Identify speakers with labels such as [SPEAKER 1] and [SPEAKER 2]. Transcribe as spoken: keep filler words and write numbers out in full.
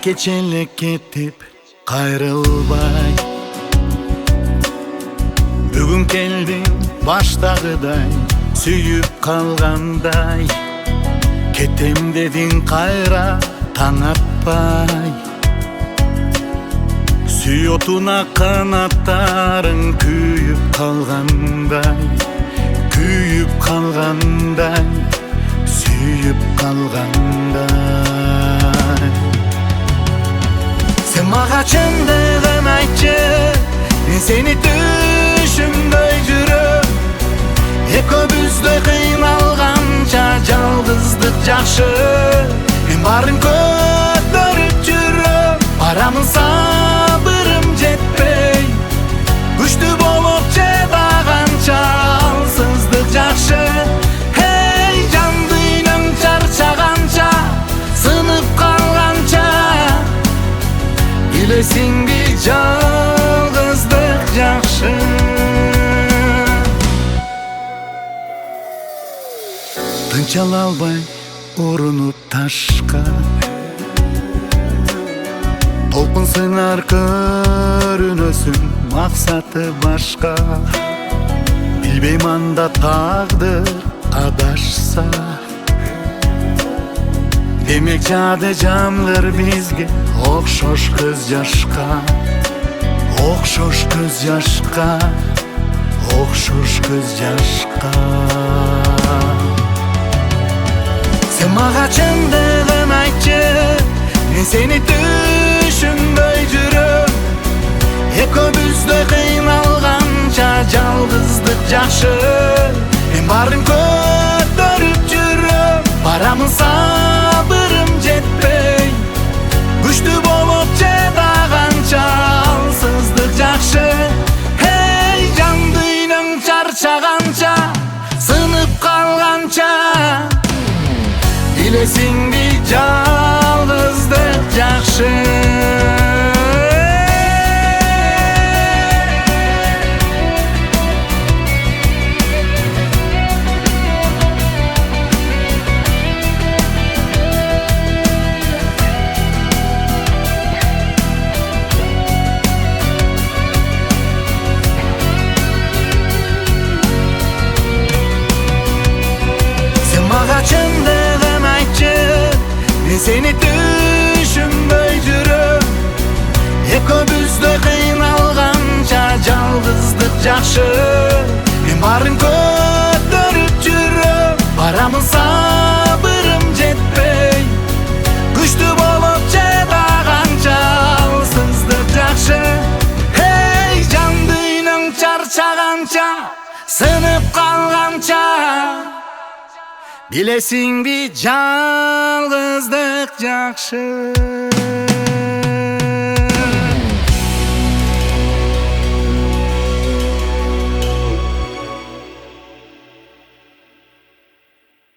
[SPEAKER 1] кечелек кетип кайрылбай, бүгүн келдим баштагыдай сүйүп калгандай. Кетем дедиң кайра таң атпай, сүй отуна канаттарың күйүп калгандай, күйүп калгандай, сүйүп калгандай. Сен мага чындыгын айтчы, мен сени түшүнбөй жүрөм. Экөөбүз да кыйналганча жалгыздык жакшы. Мен барын көтөрүп жүрөм, барамын сабырым жетпей. Күчтүү болуп жадаганча алсыздык жакшы. Эй, жан дүйнөң чарчаганча, сынып калганча, билесиңби жалгыздык жакшы. Тынчала албай урунуп ташка, толкун сыңар көрүнөсүң, максаты башка. Билбейм анда тагдыр адашса, демек жады жамдыр бизге окшош көз жашка, окшош көз жашка, окшош көз жашка. Сен мага чындыгын айтчы, мен сени түшүнбөй жүрөм. Экөөбүз да кыйналганча жалгыздык жакшы. Мен барын көтөрүп жүрөм, барамын сабырым жетпей. Күчтүү болуп жадаганча алсыздык жакшы. Эй, жан дүйнөң чарчаганча, сынып калганча, билесиңби жалгыздык жакшы. Сен мага чындыгын айтчы, мен сени түшүнбөй жүрөм. Экөөбүз да кыйналганча жалгыздык жакшы. Мен барын көтөрүп жүрөм, барамын сабырым жетпей. Күчтүү болуп жадаганча алсыздык жакшы. Эй, жан дүйнөң чарчаганча, сынып калганча, билесиңби жалгыздык жакшы.